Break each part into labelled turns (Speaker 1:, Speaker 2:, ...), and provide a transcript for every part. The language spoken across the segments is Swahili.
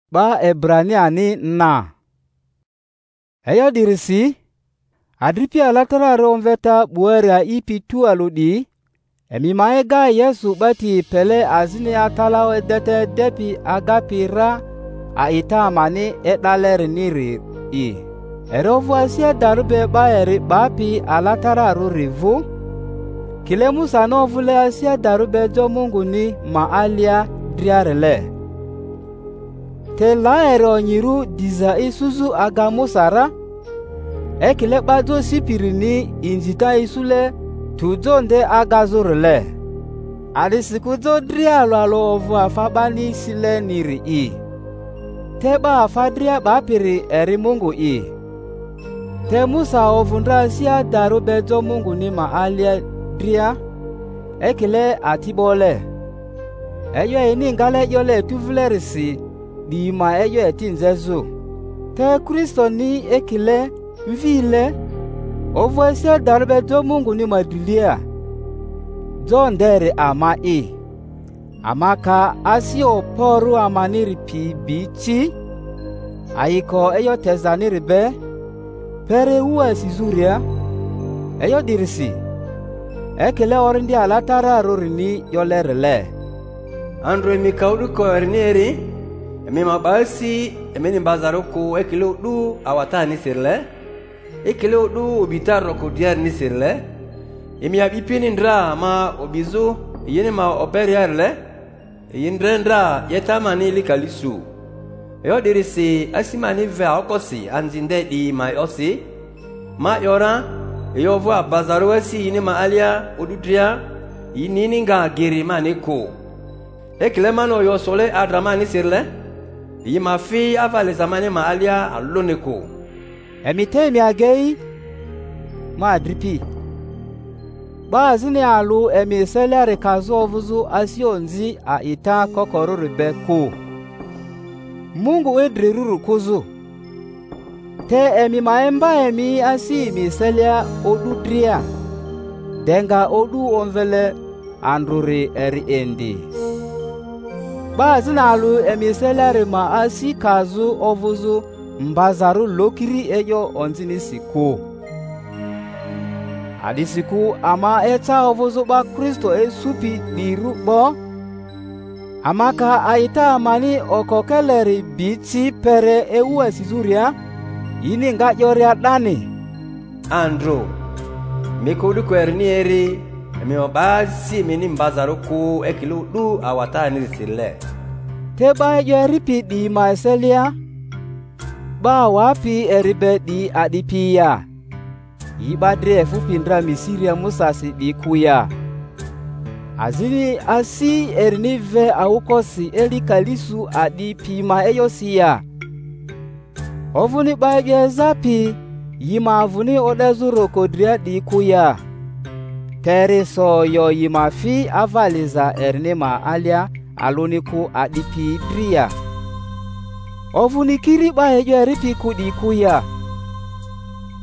Speaker 1: Ba Ebrania ni na. Eyo dirisi adripi alatara romveta buera ipitu aludi. Emi maega Yesu bati pele azini atalaw edete depi agapira a itamani edaler niri i. Erovu asia darube baeri bapi alatara rurivu. Kile Musa novule asia darube jo Mungu ni maalia driarele. Te laero nyiru diza isuzu aga Musara. Ekile bajo sipirini injita isule tujonde agazurele. Adisikujo drialo alo ovu afabani sile niri i. Teba afadria bapiri eri Mungu i. Te Musa ovundra sia darube jo Mungu ni maalia dria. Ekile atibole. Eyo ini ngale yole tuvulerisi di ma eyo etinzezu. Te Kristo ni ekile mvile. Ovu sia darube jo Mungu ni madilia. Jo ndere ama i. Amaka asio poru amaniri pi bichi. Aiko eyo tezaniri be. Pere uwa sizuria. Eyo dirisi. Ekele orindi alatara rorini yolerele.
Speaker 2: Andro emi kaudu ko erneri. Emi mabasi emi nimbazaruku ekele udu awata nisirle. Ekele udu obitaro kudiar nisirle. Emi abipini ndra ma obizu yene ma operiarle. Yindrendra yetamani likalisu. Eyo dirisi asimani ve okosi anzinde di ma osi. Ma yora eyo vwa bazaru esi yine ma alia ududria yinini nga giri maniko. Eklemano yo sole adramani sirle. Yima fi avale zamani ma alia aloneko.
Speaker 1: Emitemi agei ma adripi. Bazini alu emi selere kazo vuzu asionzi a ita kokoruru beku. Mungu edriruru kuzu. Te emi maemba emi asi mi selia odudria. Denga odu onvele andruri eri endi. Bazini alu emi selere ma asi kazu ovuzu mbazaru lokiri eyo onzini siku. Adisiku ama eta ovuzu ba Kristo esupi dirukbo. Amaka aita amani okokeleri biti pere ewa sizuria. Ini nga yoria dani.
Speaker 2: Andro mikudu kwernieri emi obasi mini mbazaruku ekilu du awata nirisile.
Speaker 1: Teba yoripi di maeselia. Ba wapi eribe di adipia. Ibadre fupindra misiria musasi di kuya. Azini asi ernive aukosi eli kalisu adi pima eyosia. Ovuni baye zapi yima avuni odazuro kodria di kuya. Tere so yo yima fi avaliza ernema alia aloniku adi pidria. Ovuni kiri baye yeripi kudi kuya.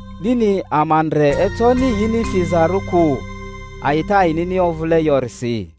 Speaker 1: Dini amandre etoni yini fizaruku. Aita inini ovule yorsi.